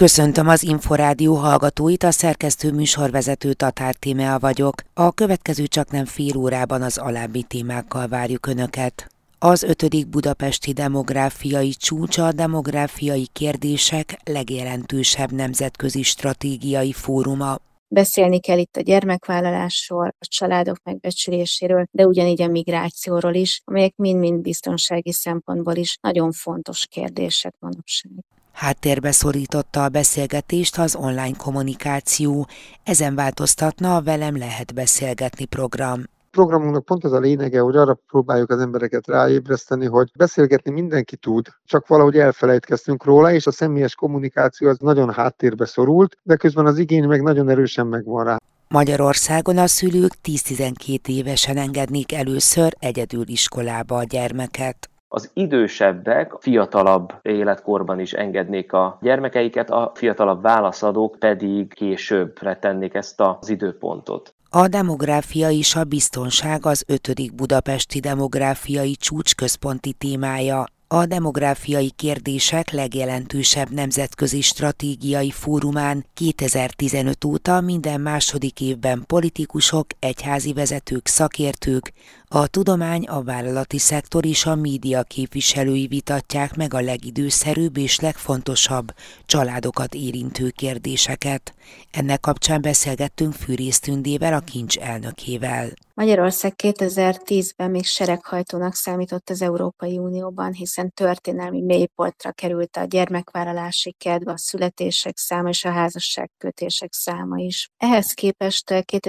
Köszöntöm az Inforádió hallgatóit, a szerkesztő műsorvezető Tatár Tímea vagyok. A következő csaknem fél órában az alábbi témákkal várjuk Önöket. Az 5. budapesti demográfiai csúcs a demográfiai kérdések legjelentősebb nemzetközi stratégiai fóruma. Beszélni kell itt a gyermekvállalásról, a családok megbecsüléséről, de ugyanígy a migrációról is, amelyek mind-mind biztonsági szempontból is nagyon fontos kérdések manapság. Háttérbe szorította a beszélgetést az online kommunikáció, ezen változtatna a Velem lehet beszélgetni program. Programunknak pont ez a lényege, hogy arra próbáljuk az embereket ráébreszteni, hogy beszélgetni mindenki tud, csak valahogy elfelejtkeztünk róla, és a személyes kommunikáció az nagyon háttérbe szorult, de közben az igény meg nagyon erősen megvan rá. Magyarországon a szülők 10-12 évesen engednék először egyedül iskolába a gyermeket. Az idősebbek fiatalabb életkorban is engednék a gyermekeiket, a fiatalabb válaszadók pedig későbbre tennék ezt az időpontot. A demográfia és a biztonság az 5. budapesti demográfiai csúcs központi témája. A demográfiai kérdések legjelentősebb nemzetközi stratégiai fórumán 2015 óta minden második évben politikusok, egyházi vezetők, szakértők, a tudomány, a vállalati szektor és a média képviselői vitatják meg a legidőszerűbb és legfontosabb családokat érintő kérdéseket. Ennek kapcsán beszélgettünk Fűrész Tündével, a Kincs elnökével. Magyarország 2010-ben még sereghajtónak számított az Európai Unióban, hiszen történelmi mélypontra került a gyermekvállalási kedv, a születések száma és a házasságkötések száma is. Ehhez képest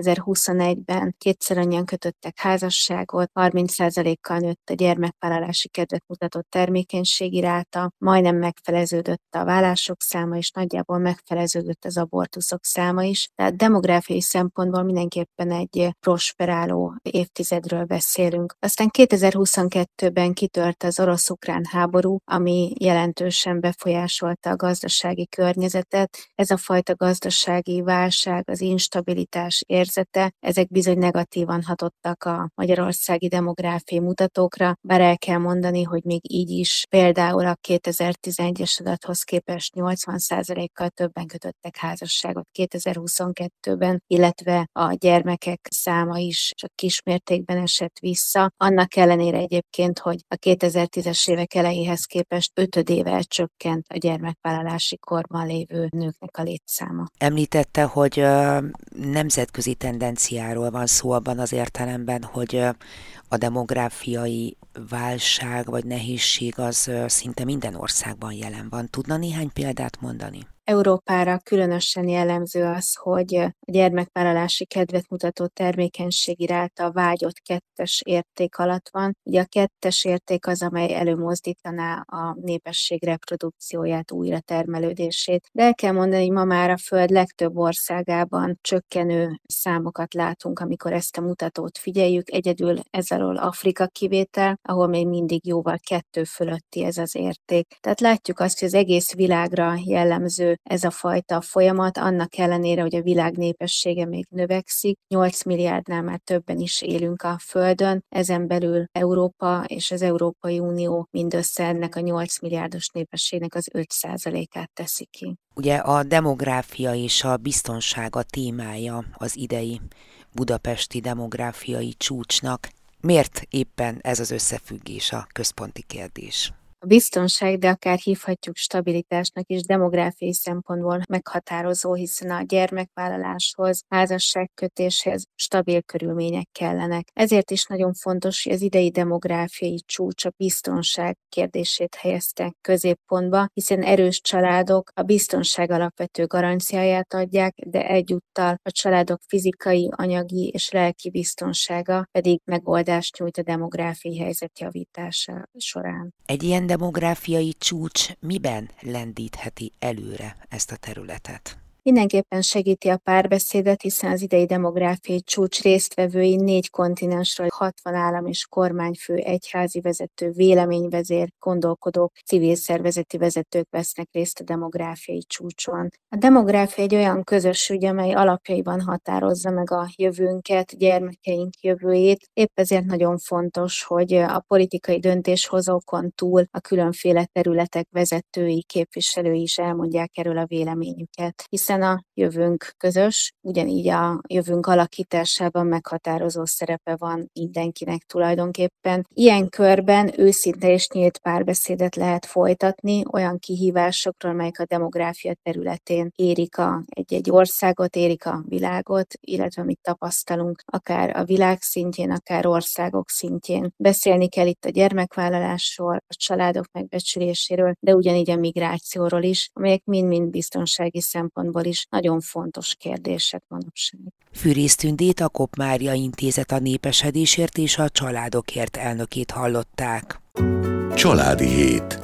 2021-ben kétszer annyian kötöttek házasságot, 30%-kal nőtt a gyermekvállalási kedvet mutató termékenységi ráta, majdnem megfeleződött a vállások száma, és nagyjából megfeleződött az abortuszok száma is. Tehát demográfiai szempontból mindenképpen egy prosperáló évtizedről beszélünk. Aztán 2022-ben kitört az orosz-ukrán háború, ami jelentősen befolyásolta a gazdasági környezetet. Ez a fajta gazdasági válság, az instabilitás érzete, ezek bizony negatívan hatottak a magyarországi demográfiai mutatókra, bár el kell mondani, hogy még így is például a 2011-es adathoz képest 80%-kal többen kötöttek házasságot 2022-ben, illetve a gyermekek száma is csak kismértékben esett vissza. Annak ellenére egyébként, hogy a 2010-es évek elejéhez képest 5-ével csökkent a gyermekvállalási korban lévő nőknek a létszáma. Említette, hogy nemzetközi tendenciáról van szó abban az értelemben, hogy a demográfiai válság vagy nehézség az szinte minden országban jelen van. Tudna néhány példát mondani? Európára különösen jellemző az, hogy a gyermekvállalási kedvet mutató termékenységi ráta a vágyott 2-es érték alatt van. Ugye a 2-es érték az, amely előmozdítaná a népesség reprodukcióját, újra termelődését. De el kell mondani, hogy ma már a Föld legtöbb országában csökkenő számokat látunk, amikor ezt a mutatót figyeljük. Egyedül ez alól Afrika kivétel, ahol még mindig jóval 2 fölötti ez az érték. Tehát látjuk azt, hogy az egész világra jellemző ez a fajta folyamat, annak ellenére, hogy a világ népessége még növekszik, 8 milliárdnál már többen is élünk a Földön, ezen belül Európa és az Európai Unió mindössze ennek a 8 milliárdos népességnek az 5%-át teszi ki. Ugye a demográfia és a biztonság a témája az idei budapesti demográfiai csúcsnak. Miért éppen ez az összefüggés a központi kérdés? A biztonság, de akár hívhatjuk stabilitásnak is demográfiai szempontból meghatározó, hiszen a gyermekvállaláshoz, házasságkötéshez stabil körülmények kellenek. Ezért is nagyon fontos, hogy az idei demográfiai csúcs a biztonság kérdését helyezte középpontba, hiszen erős családok a biztonság alapvető garanciáját adják, de egyúttal a családok fizikai, anyagi és lelki biztonsága pedig megoldást nyújt a demográfiai helyzet javítása során. Egy ilyen demográfiai csúcs miben lendítheti előre ezt a területet? Mindenképpen segíti a párbeszédet, hiszen az idei demográfiai csúcs résztvevői 4 kontinensről 60 állam és kormányfő, egyházi vezető, véleményvezér, gondolkodók, civil szervezeti vezetők vesznek részt a demográfiai csúcson. A demográfia egy olyan közös ügy, amely alapjaiban határozza meg a jövőnket, gyermekeink jövőjét. Épp ezért nagyon fontos, hogy a politikai döntéshozókon túl a különféle területek vezetői, képviselői is elmondják erről a véleményüket, hiszen a jövőnk közös, ugyanígy a jövőnk alakításában meghatározó szerepe van mindenkinek tulajdonképpen. Ilyen körben őszinte és nyílt párbeszédet lehet folytatni olyan kihívásokról, melyek a demográfia területén érik egy országot, érik a világot, illetve amit tapasztalunk, akár a világ szintjén, akár országok szintjén. Beszélni kell itt a gyermekvállalásról, a családok megbecsüléséről, de ugyanígy a migrációról is, amelyek mind-mind biztonsági szempontból is nagyon fontos kérdések manapság. Fűrész Tündét, a Kopp Mária Intézet a népesedésért és a családokért elnökét hallották. Családi hét.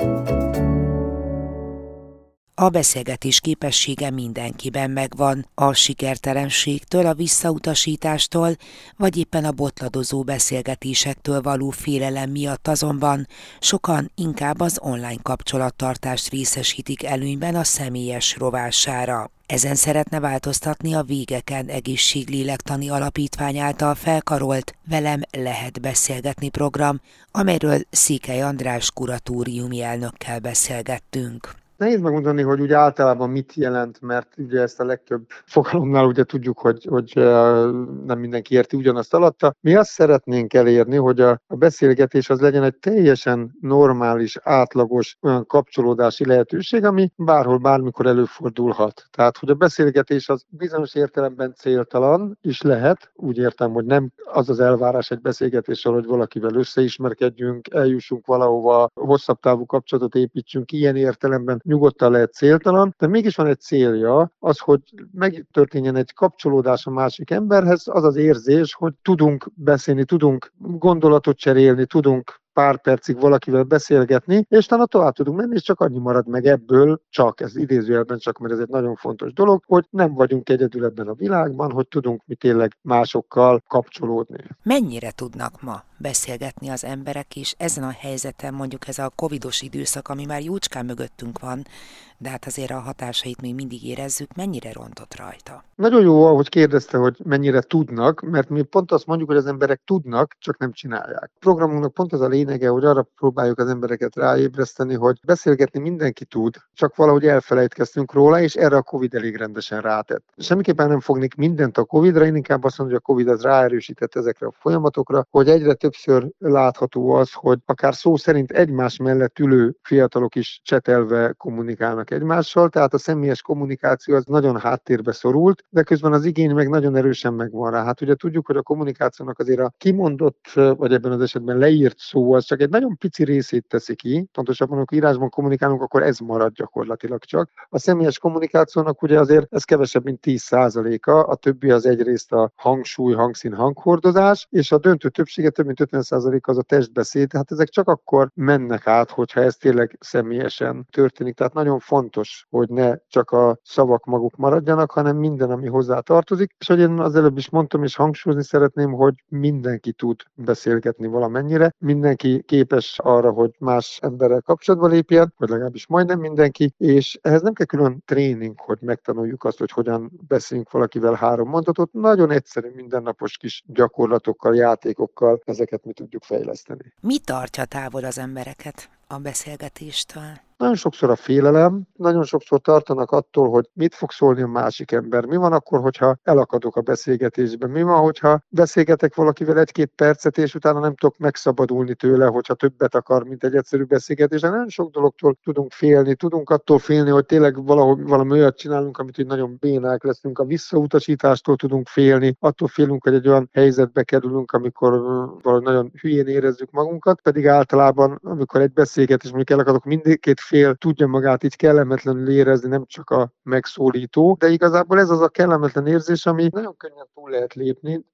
A beszélgetés képessége mindenkiben megvan, a sikertelenségtől, a visszautasítástól, vagy éppen a botladozó beszélgetésektől való félelem miatt azonban sokan inkább az online kapcsolattartást részesítik előnyben a személyes rovására. Ezen szeretne változtatni a Végeken Egészséglélektani Alapítvány által felkarolt Velem lehet beszélgetni program, amelyről Székely András kuratóriumi elnökkel beszélgettünk. Nehéz megmondani, hogy úgy általában mit jelent, mert ugye ezt a legtöbb fogalomnál ugye tudjuk, hogy nem mindenki érti ugyanazt alatta. Mi azt szeretnénk elérni, hogy a beszélgetés az legyen egy teljesen normális, átlagos olyan kapcsolódási lehetőség, ami bárhol, bármikor előfordulhat. Tehát, hogy a beszélgetés az bizonyos értelemben céltalan is lehet. Úgy értem, hogy nem az az elvárás egy beszélgetésről, hogy valakivel összeismerkedjünk, eljussunk valahova, hosszabb távú kapcsolatot építsünk, ilyen értelemben nyugodtan lehet céltalan, de mégis van egy célja, az, hogy megtörténjen egy kapcsolódás a másik emberhez, az az érzés, hogy tudunk beszélni, tudunk gondolatot cserélni, tudunk pár percig valakivel beszélgetni, és utána tovább tudunk menni, és csak annyi marad meg ebből, csak ez idézőjelben csak, mert ez egy nagyon fontos dolog, hogy nem vagyunk egyedül ebben a világban, hogy tudunk mi tényleg másokkal kapcsolódni. Mennyire tudnak ma beszélgetni az emberek, és ezen a helyzeten, mondjuk ez a covidos időszak, ami már jócskán mögöttünk van, de hát azért a hatásait még mindig érezzük, mennyire rontott rajta? Nagyon jó, ahogy kérdezte, hogy mennyire tudnak, mert mi pont azt mondjuk, hogy az emberek tudnak, csak nem csinálják. A programunknak pont az a lényege, hogy arra próbáljuk az embereket ráébreszteni, hogy beszélgetni mindenki tud, csak valahogy elfelejtkeztünk róla, és erre a Covid elég rendesen rátett. Semmiképpen nem fognék mindent a Covidra, én inkább azt mondom, hogy a Covid az ráerősített ezekre a folyamatokra, hogy egyre többször látható az, hogy akár szó szerint egymás mellett ülő fiatalok is csetelve kommunikálnak egymással, tehát a személyes kommunikáció az nagyon háttérbe szorult, de közben az igény meg nagyon erősen megvan rá. Hát ugye tudjuk, hogy a kommunikációnak azért a kimondott, vagy ebben az esetben leírt szó, az csak egy nagyon pici részét teszi ki. Pontosabban, amikor írásban kommunikálunk, akkor ez marad gyakorlatilag csak. A személyes kommunikációnak ugye azért ez kevesebb, mint 10%-a, a többi az egyrészt a hangsúly, hangszín, hanghordozás, és a döntő többsége több mint 50%-a az a testbeszéd. Tehát ezek csak akkor mennek át, hogyha ez tényleg személyesen történik. Tehát nagyon fontos, hogy ne csak a szavak maguk maradjanak, hanem minden, ami hozzá tartozik. És hogy én az előbb is mondtam, és hangsúlyozni szeretném, hogy mindenki tud beszélgetni valamennyire, mindenki képes arra, hogy más emberrel kapcsolatba lépjen, vagy legalábbis majdnem mindenki, és ehhez nem kell külön tréning, hogy megtanuljuk azt, hogy hogyan beszélünk valakivel 3 mondatot. Nagyon egyszerű, mindennapos kis gyakorlatokkal, játékokkal ezeket mi tudjuk fejleszteni. Mi tartja távol az embereket a beszélgetéstől? Nagyon sokszor a félelem, nagyon sokszor tartanak attól, hogy mit fog szólni a másik ember. Mi van akkor, hogyha elakadok a beszélgetésben? Mi van, hogyha beszélgetek valakivel 1-2 percet, és utána nem tudok megszabadulni tőle, hogyha többet akar, mint egy egyszerű beszélgetés. Nagyon sok dologtól tudunk félni. Tudunk attól félni, hogy tényleg valami olyat csinálunk, amit így nagyon bénák leszünk. A visszautasítástól tudunk félni. Attól félünk, hogy egy olyan helyzetbe kerülünk, amikor valahogy nagyon hülyén érezzük magunkat. Pedig általában, amikor egy beszélgetés, mondjuk elakadok, mindkét fél tudja magát így kellemetlenül érezni, nem csak a megszólító, de igazából ez az a kellemetlen érzés, ami nagyon könnyen túl lehet lépni,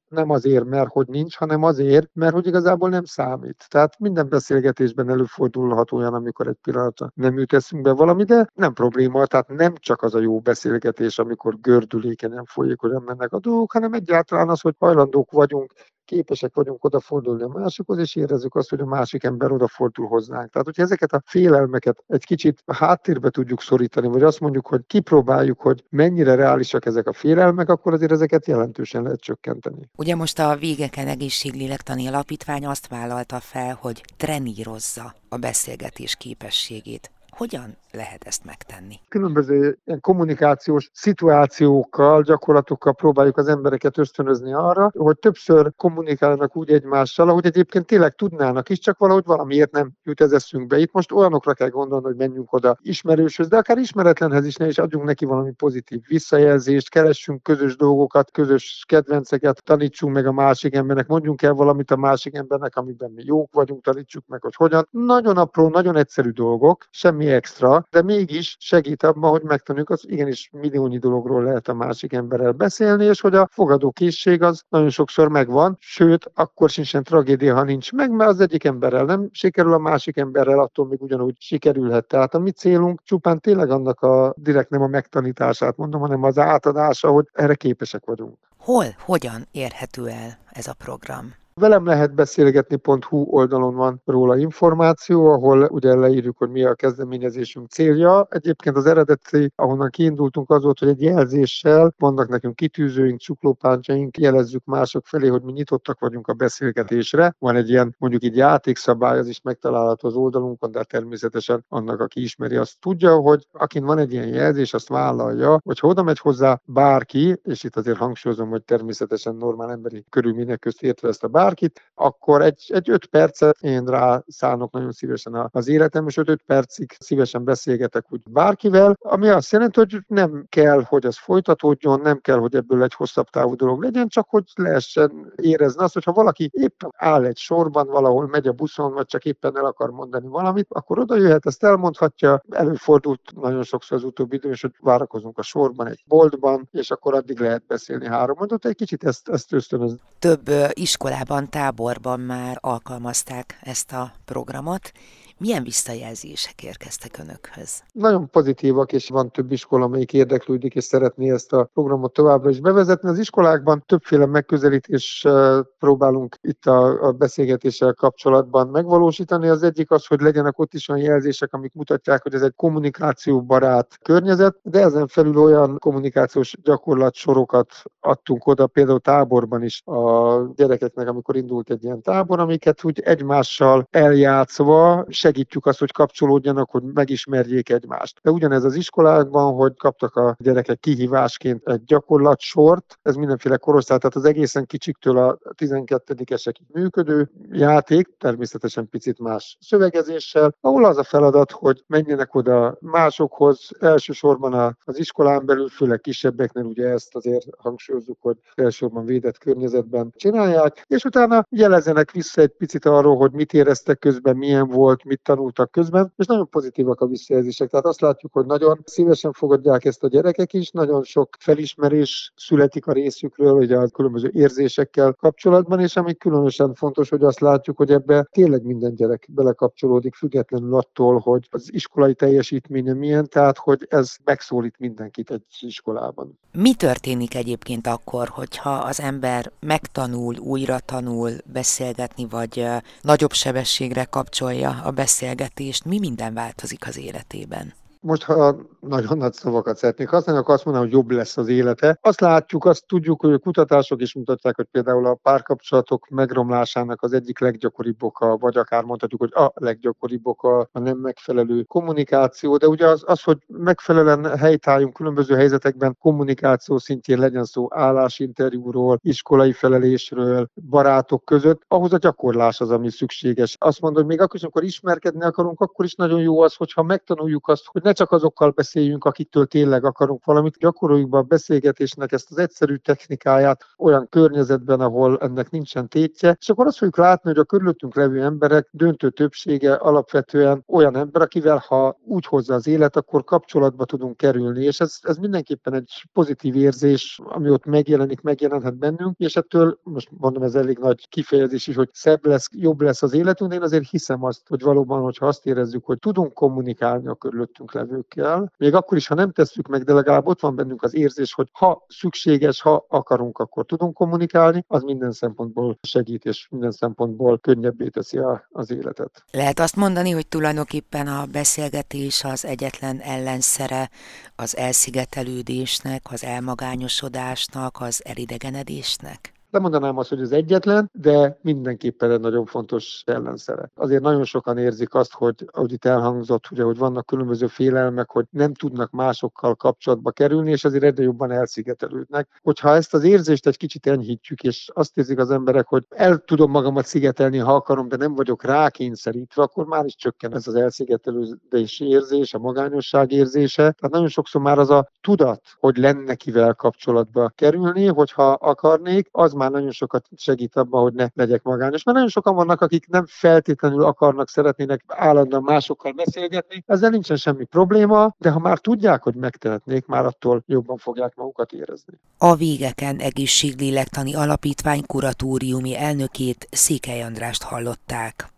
Nem azért, mert hogy nincs, hanem azért, mert hogy igazából nem számít. Tehát minden beszélgetésben előfordulhat olyan, amikor egy pillanatra nem jut eszünkbe valami, de nem probléma. Tehát nem csak az a jó beszélgetés, amikor gördülékenyen, folyékonyan mennek a dolgok, hanem egyáltalán az, hogy hajlandók vagyunk, képesek vagyunk odafordulni a másikhoz, és érezzük azt, hogy a másik ember odafordul hozzánk. Tehát, hogyha ezeket a félelmeket egy kicsit háttérbe tudjuk szorítani, vagy azt mondjuk, hogy kipróbáljuk, hogy mennyire reálisak ezek a félelmek, akkor azért ezeket jelentősen lehet csökkenteni. Ugye most a Végeken Egészséglélektani Alapítvány azt vállalta fel, hogy trenírozza a beszélgetés képességét. Hogyan lehet ezt megtenni? Különböző ilyen kommunikációs szituációkkal, gyakorlatokkal próbáljuk az embereket ösztönözni arra, hogy többször kommunikálnak úgy egymással, ahogy egyébként tényleg tudnának is, csak valahogy valamiért nem jut ez eszünkbe. Itt most olyanokra kell gondolni, hogy menjünk oda ismerőshöz, de akár ismeretlenhez is ne is adjunk neki valami pozitív visszajelzést, keressünk közös dolgokat, közös kedvenceket, tanítsunk meg a másik embernek, mondjunk el valamit a másik embernek, amiben mi jók vagyunk, tanítsuk meg, hogy hogyan. Nagyon apró, nagyon egyszerű dolgok, semmi extra, de mégis segít abban, hogy megtanuljuk, az igenis milliónyi dologról lehet a másik emberrel beszélni, és hogy a fogadókészség az nagyon sokszor megvan, sőt, akkor sincsen tragédia, ha nincs meg, mert az egyik emberrel nem sikerül, a másik emberrel attól még ugyanúgy sikerülhet. Tehát a mi célunk csupán tényleg annak direkt nem a megtanítását mondom, hanem az átadása, hogy erre képesek vagyunk. Hol, hogyan érhető el ez a program? Velem lehet beszélgetni.hu oldalon van róla információ, ahol ugye leírjuk, hogy mi a kezdeményezésünk célja. Egyébként az eredeti, ahonnan kiindultunk, az volt, hogy egy jelzéssel vannak nekünk kitűzőink, csuklópántjaink, jelezzük mások felé, hogy mi nyitottak vagyunk a beszélgetésre. Van egy ilyen mondjuk így játékszabály, az is megtalálható az oldalunkon, de természetesen annak, aki ismeri, azt tudja, hogy akin van egy ilyen jelzés, azt vállalja, hogy ha oda megy hozzá bárki, és itt azért hangsúlyozom, hogy természetesen normál emberi körülmények közt értve ezt a bárkit, akkor egy 5 percet én rá szánok nagyon szívesen az életem, és 5 percig szívesen beszélgetek úgy bárkivel, ami azt jelenti, hogy nem kell, hogy ez folytatódjon, nem kell, hogy ebből egy hosszabb távú dolog legyen, csak hogy lehessen érezni azt, hogyha valaki éppen áll egy sorban, valahol megy a buszon, vagy csak éppen el akar mondani valamit, akkor oda jöhet, ezt elmondhatja. Előfordult nagyon sokszor az utóbbi időn, hogy várakozunk a sorban egy boltban, és akkor addig lehet beszélni 3 mondatot, egy kicsit ezt ösztönöz. Több iskolában, táborban már alkalmazták ezt a programot. Milyen visszajelzések érkeztek önökhöz? Nagyon pozitívak, és van több iskola, amelyik érdeklődik, és szeretné ezt a programot továbbra is bevezetni. Az iskolákban többféle megközelítés próbálunk itt a beszélgetéssel kapcsolatban megvalósítani. Az egyik az, hogy legyenek ott is olyan jelzések, amik mutatják, hogy ez egy kommunikációbarát környezet, de ezen felül olyan kommunikációs gyakorlatsorokat adtunk oda, például táborban is a gyerekeknek, amikor indult egy ilyen tábor, amiket úgy egymással eljátszva segítjük azt, hogy kapcsolódjanak, hogy megismerjék egymást. De ugyanez az iskolákban, hogy kaptak a gyerekek kihívásként egy gyakorlatsort, ez mindenféle korosztály, tehát az egészen kicsiktől a 12-esekig működő játék, természetesen picit más szövegezéssel, ahol az a feladat, hogy menjenek oda másokhoz, elsősorban az iskolán belül, főleg kisebbeknél, ugye ezt azért hangsúlyozzuk, hogy elsősorban védett környezetben csinálják, és utána jelezzenek vissza egy picit arról, hogy mit éreztek közben, milyen volt, mit tanultak közben, és nagyon pozitívak a visszajelzések. Tehát azt látjuk, hogy nagyon szívesen fogadják ezt a gyerekek is, nagyon sok felismerés születik a részükről, ugye a különböző érzésekkel kapcsolatban, és ami különösen fontos, hogy azt látjuk, hogy ebbe tényleg minden gyerek belekapcsolódik, függetlenül attól, hogy az iskolai teljesítménye milyen, tehát hogy ez megszólít mindenkit egy iskolában. Mi történik egyébként akkor, hogyha az ember megtanul, újra tanul beszélgetni, vagy nagyobb sebességre kapcsolja a beszélgetést, mi minden változik az életében? Most, ha nagyon nagy szavakat szeretnék használni, akkor azt mondanám, hogy jobb lesz az élete. Azt látjuk, azt tudjuk, hogy a kutatások is mutatják, hogy például a párkapcsolatok megromlásának az egyik leggyakoribb oka, vagy akár mondhatjuk, hogy a leggyakoribb oka a nem megfelelő kommunikáció, de ugye az, hogy megfelelően helytálljunk különböző helyzetekben kommunikáció szintjén, legyen szó állásinterjúról, iskolai felelésről, barátok között, ahhoz a gyakorlás az, ami szükséges. Azt mondom, hogy még akkor is, amikor ismerkedni akarunk, akkor is nagyon jó az, hogyha megtanuljuk azt, hogy ne csak azokkal beszéljünk, akiktől tényleg akarunk valamit, gyakoroljuk be a beszélgetésnek ezt az egyszerű technikáját olyan környezetben, ahol ennek nincsen tétje, és akkor azt fogjuk látni, hogy a körülöttünk levő emberek döntő többsége alapvetően olyan ember, akivel ha úgy hozza az élet, akkor kapcsolatba tudunk kerülni, és ez mindenképpen egy pozitív érzés, ami ott megjelenhet bennünk, és ettől, most mondom, ez elég nagy kifejezés is, hogy szebb lesz, jobb lesz az életünk, de én azért hiszem azt, hogy valóban, hogyha azt érezzük, hogy tudunk kommunikálni a körülöttünk levőkkel, még akkor is, ha nem tesszük meg, de legalább ott van bennünk az érzés, hogy ha szükséges, ha akarunk, akkor tudunk kommunikálni, az minden szempontból segít, és minden szempontból könnyebbé teszi az életet. Lehet azt mondani, hogy tulajdonképpen a beszélgetés az egyetlen ellenszere az elszigetelődésnek, az elmagányosodásnak, az elidegenedésnek? Nem mondanám azt, hogy az egyetlen, de mindenképpen egy nagyon fontos ellenszere. Azért nagyon sokan érzik azt, hogy ahogy itt elhangzott, ugye, hogy vannak különböző félelmek, hogy nem tudnak másokkal kapcsolatba kerülni, és azért egyre jobban elszigetelődnek. Hogyha ezt az érzést egy kicsit enyhítjük, és azt érzik az emberek, hogy el tudom magamat szigetelni, ha akarom, de nem vagyok rákényszerítve, akkor már is csökken ez az elszigetelődési érzés, a magányosság érzése. Tehát nagyon sokszor már az a tudat, hogy lenne kivel kapcsolatba kerülni, hogyha akarnék, az már nagyon sokat segít abban, hogy ne legyek magányos. Mert nagyon sokan vannak, akik nem feltétlenül szeretnének állandóan másokkal beszélgetni, ezzel nincsen semmi probléma, de ha már tudják, hogy megtehetnék, már attól jobban fogják magukat érezni. A Végeken Egészséglélektani Alapítvány kuratóriumi elnökét, Székely Andrást hallották.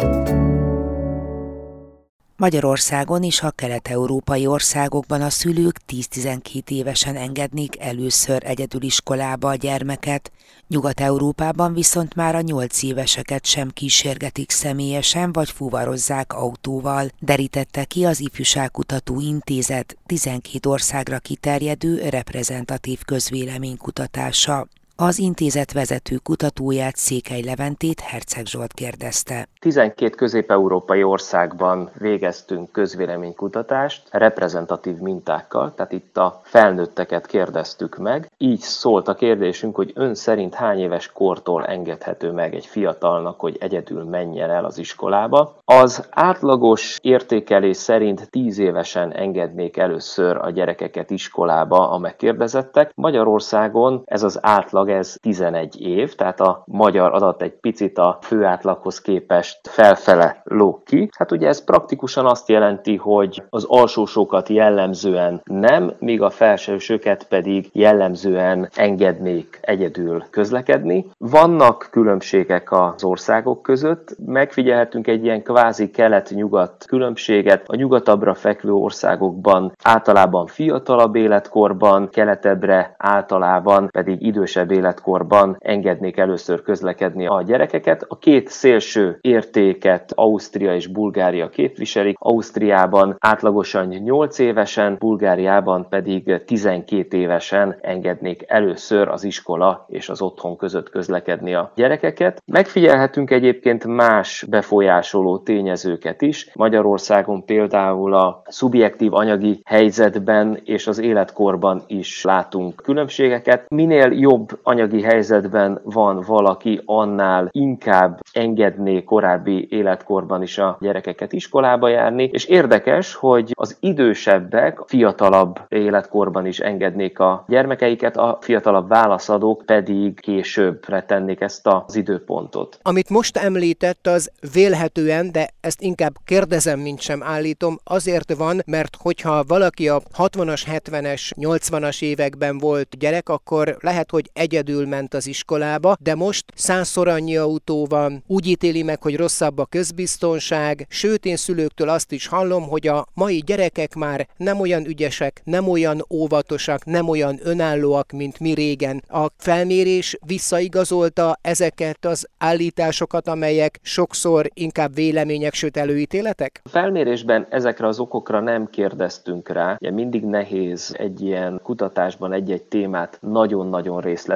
Magyarországon és a kelet-európai országokban a szülők 10-12 évesen engednék először egyedüliskolába a gyermeket, Nyugat-Európában viszont már a 8 éveseket sem kísérgetik személyesen vagy fuvarozzák autóval, derítette ki az Ifjúságkutató Intézet 12 országra kiterjedő reprezentatív közvéleménykutatása. Az intézet vezető kutatóját, Székely Leventét Herceg Zsolt kérdezte. 12 közép-európai országban végeztünk közvéleménykutatást reprezentatív mintákkal, tehát itt a felnőtteket kérdeztük meg. Így szólt a kérdésünk, hogy ön szerint hány éves kortól engedhető meg egy fiatalnak, hogy egyedül menjen el az iskolába. Az átlagos értékelés szerint 10 évesen engednék először a gyerekeket iskolába a megkérdezettek. Magyarországon ez az átlag, ez 11 év, tehát a magyar adat egy picit a főátlaghoz képest felfele lóg ki. Hát ugye ez praktikusan azt jelenti, hogy az alsósokat jellemzően nem, míg a felsősöket pedig jellemzően engednék egyedül közlekedni. Vannak különbségek az országok között, megfigyelhetünk egy ilyen kvázi kelet-nyugat különbséget. A nyugatabbra fekvő országokban általában fiatalabb életkorban, keletebbre általában pedig idősebb életkorban engednék először közlekedni a gyerekeket. A két szélső értéket Ausztria és Bulgária képviselik. Ausztriában átlagosan 8 évesen, Bulgáriában pedig 12 évesen engednék először az iskola és az otthon között közlekedni a gyerekeket. Megfigyelhetünk egyébként más befolyásoló tényezőket is. Magyarországon például a szubjektív anyagi helyzetben és az életkorban is látunk különbségeket. Minél jobb anyagi helyzetben van valaki, annál inkább engedné korábbi életkorban is a gyerekeket iskolába járni, és érdekes, hogy az idősebbek fiatalabb életkorban is engednék a gyermekeiket, a fiatalabb válaszadók pedig későbbre tennék ezt az időpontot. Amit most említett, az vélhetően, de ezt inkább kérdezem, mint sem állítom, azért van, mert hogyha valaki a 60-as, 70-es, 80-as években volt gyerek, akkor lehet, hogy egyedül ment az iskolába, de most 100-szor annyi autó van, úgy ítéli meg, hogy rosszabb a közbiztonság, sőt én szülőktől azt is hallom, hogy a mai gyerekek már nem olyan ügyesek, nem olyan óvatosak, nem olyan önállóak, mint mi régen. A felmérés visszaigazolta ezeket az állításokat, amelyek sokszor inkább vélemények, sőt előítéletek? A felmérésben ezekre az okokra nem kérdeztünk rá. Ugye mindig nehéz egy ilyen kutatásban egy-egy témát nagyon-nagyon részletesen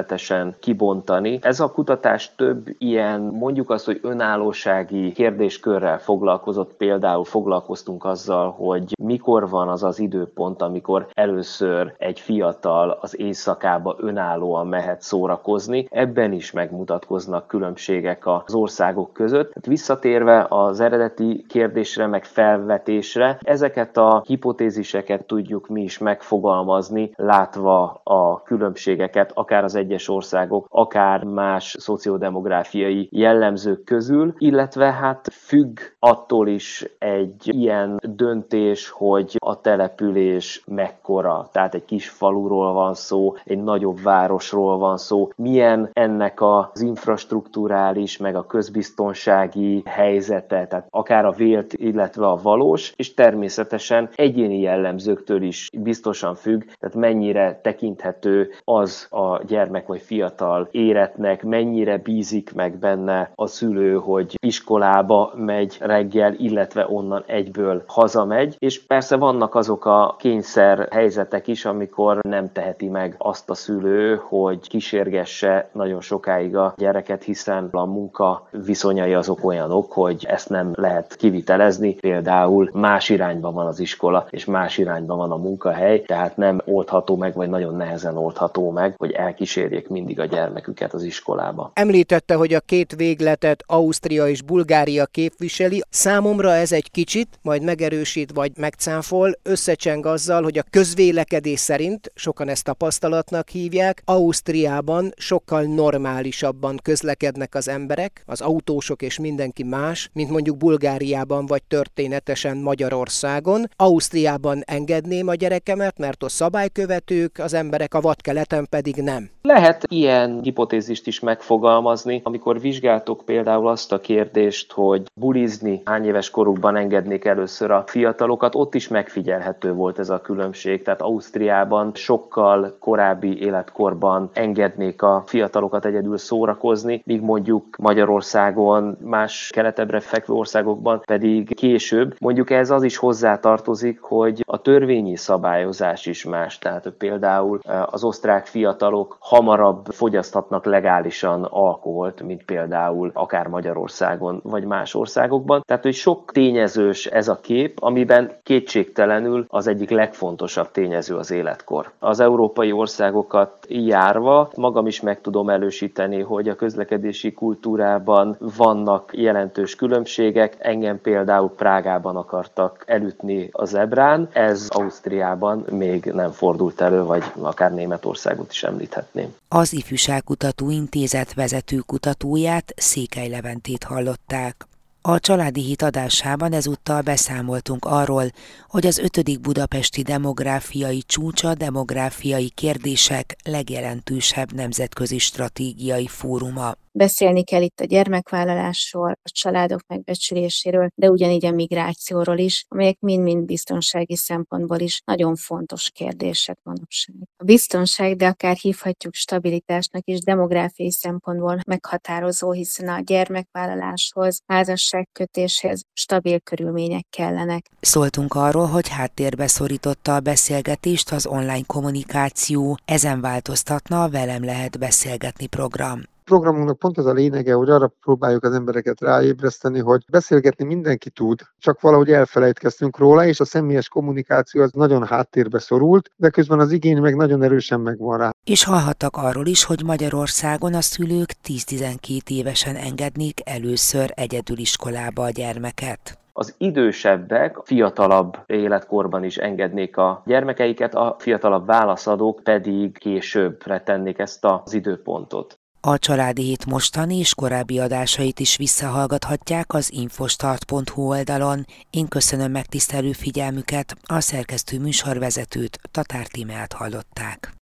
részletesen kibontani. Ez a kutatás több ilyen, mondjuk azt, hogy önállósági kérdéskörrel foglalkozott. Például foglalkoztunk azzal, hogy mikor van az az időpont, amikor először egy fiatal az éjszakába önállóan mehet szórakozni. Ebben is megmutatkoznak különbségek az országok között. Visszatérve az eredeti kérdésre, meg felvetésre, ezeket a hipotéziseket tudjuk mi is megfogalmazni, látva a különbségeket, akár az egyes országok, akár más szociodemográfiai jellemzők közül, illetve hát függ attól is egy ilyen döntés, hogy a település mekkora, tehát egy kis faluról van szó, egy nagyobb városról van szó, milyen ennek az infrastrukturális, meg a közbiztonsági helyzete, tehát akár a vélt, illetve a valós, és természetesen egyéni jellemzőktől is biztosan függ, tehát mennyire tekinthető az a gyermek vagy fiatal éretnek, mennyire bízik meg benne a szülő, hogy iskolába megy reggel, illetve onnan egyből hazamegy, és persze vannak azok a kényszer helyzetek is, amikor nem teheti meg azt a szülő, hogy kísérgesse nagyon sokáig a gyereket, hiszen a munka viszonyai azok olyanok, hogy ezt nem lehet kivitelezni, például más irányban van az iskola, és más irányban van a munkahely, tehát nem oldható meg, vagy nagyon nehezen oldható meg, hogy elkísérjék mindig a gyermeküket az iskolába. Említette, hogy a két végletet Ausztria és Bulgária képviseli. Számomra ez egy kicsit, majd megerősít vagy megcáfol, összecseng azzal, hogy a közvélekedés szerint, sokan ezt tapasztalatnak hívják, Ausztriában sokkal normálisabban közlekednek az emberek, az autósok és mindenki más, mint mondjuk Bulgáriában vagy történetesen Magyarországon. Ausztriában engedném a gyerekemet, mert a szabálykövetők, az emberek, a vadkeleten pedig nem. Lehet ilyen hipotézist is megfogalmazni, amikor vizsgáltok például azt a kérdést, hogy bulizni hány éves korukban engednék először a fiatalokat, ott is megfigyelhető volt ez a különbség, tehát Ausztriában sokkal korábbi életkorban engednék a fiatalokat egyedül szórakozni, míg mondjuk Magyarországon, más keletebbre fekvő országokban pedig később. Mondjuk ez az is hozzátartozik, hogy a törvényi szabályozás is más, tehát például az osztrák fiatalok hamarabb fogyaszthatnak legálisan alkoholt, mint például akár Magyarországon vagy más országokban. Tehát, hogy sok tényezős ez a kép, amiben kétségtelenül az egyik legfontosabb tényező az életkor. Az európai országokat járva magam is meg tudom erősíteni, hogy a közlekedési kultúrában vannak jelentős különbségek. Engem például Prágában akartak elütni a zebrán, ez Ausztriában még nem fordult elő, vagy akár Németországot is említhetném. Az Ifjúságkutató Intézet vezető kutatóját, Székely Leventét hallották. A Családi Hét adásában ezúttal beszámoltunk arról, hogy az 5. budapesti demográfiai csúcs a demográfiai kérdések legjelentősebb nemzetközi stratégiai fóruma. Beszélni kell itt a gyermekvállalásról, a családok megbecsüléséről, de ugyanígy a migrációról is, amelyek mind-mind biztonsági szempontból is nagyon fontos kérdések manapság. A biztonság, de akár hívhatjuk stabilitásnak is, demográfiai szempontból meghatározó, hiszen a gyermekvállaláshoz, házasságkötéshez stabil körülmények kellenek. Szóltunk arról, hogy háttérbe szorította a beszélgetést az online kommunikáció, ezen változtatna a Velem lehet beszélgetni program. Programunknak pont az a lényege, hogy arra próbáljuk az embereket ráébreszteni, hogy beszélgetni mindenki tud, csak valahogy elfelejtkeztünk róla, és a személyes kommunikáció az nagyon háttérbe szorult, de közben az igény meg nagyon erősen megvan rá. És hallhattak arról is, hogy Magyarországon a szülők 10-12 évesen engednék először egyedüliskolába a gyermeket. Az idősebbek fiatalabb életkorban is engednék a gyermekeiket, a fiatalabb válaszadók pedig későbbre tennék ezt az időpontot. A Családi Hét mostani és korábbi adásait is visszahallgathatják az infostart.hu oldalon. Én köszönöm megtisztelő figyelmüket, a szerkesztő műsorvezetőt, Tatár Tímeát hallották.